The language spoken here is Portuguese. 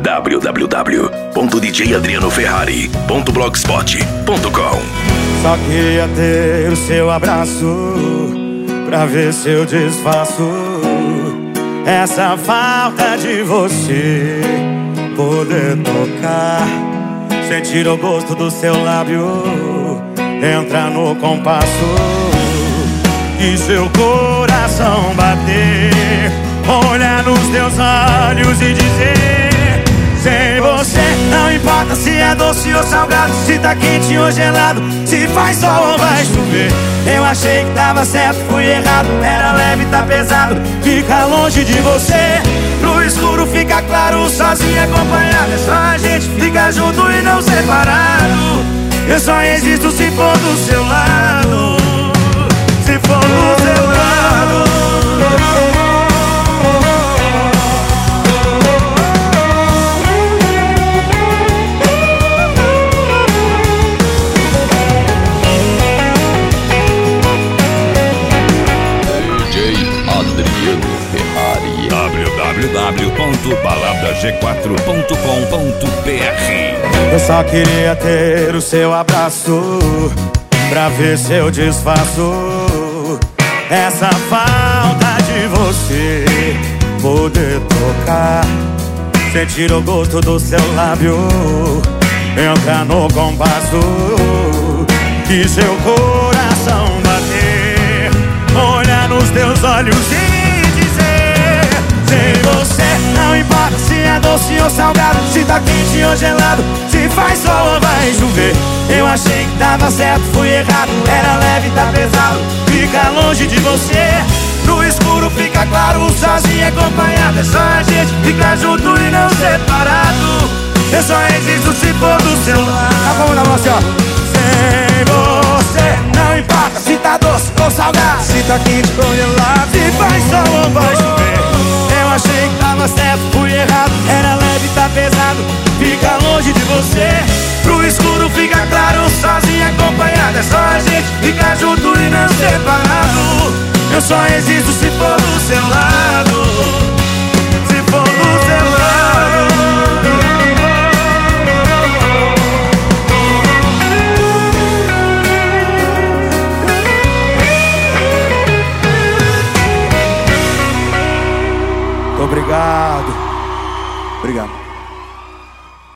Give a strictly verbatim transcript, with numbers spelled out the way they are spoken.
w w w ponto d j adriano ferrari ponto blogspot ponto com. Só queria ter o seu abraço pra ver se eu desfaço essa falta de você. Poder tocar, sentir o gosto do seu lábio, entrar no compasso e seu coração bater, olhar nos teus olhos e dizer: sem você não importa se é doce ou salgado, se tá quente ou gelado, se faz sol ou vai chover. Eu achei que tava certo, fui errado, era leve, tá pesado, fica longe de você. No escuro fica claro, sozinho acompanhado, é só a gente ficar junto e não separado. Eu só existo se for do seu lado, se for do seu lado. w w w ponto balada g quatro ponto com ponto b r. Eu só queria ter o seu abraço pra ver se eu desfaço essa falta de você. Poder tocar, sentir o gosto do seu lábio, entrar no compasso e seu coração bater, olhar nos teus olhos e dizer: sem você não importa se é doce ou salgado, se tá quente ou gelado, se faz sol ou vai chover. Eu achei que tava certo, fui errado, era leve, tá pesado, fica longe de você. No escuro fica claro, sozinho acompanhado, é só a gente ficar junto e não separado. Eu só existo se for do seu lado. Tá bom, na voz, ó. Sem você não importa se tá doce ou salgado, se tá quente ou gelado, se faz sol ou vai chover. Eu achei que tava certo, fui errado, era leve, tá pesado, fica longe de você. Pro escuro fica claro, sozinho acompanhado, é só a gente ficar junto e não separado. Eu só existo se for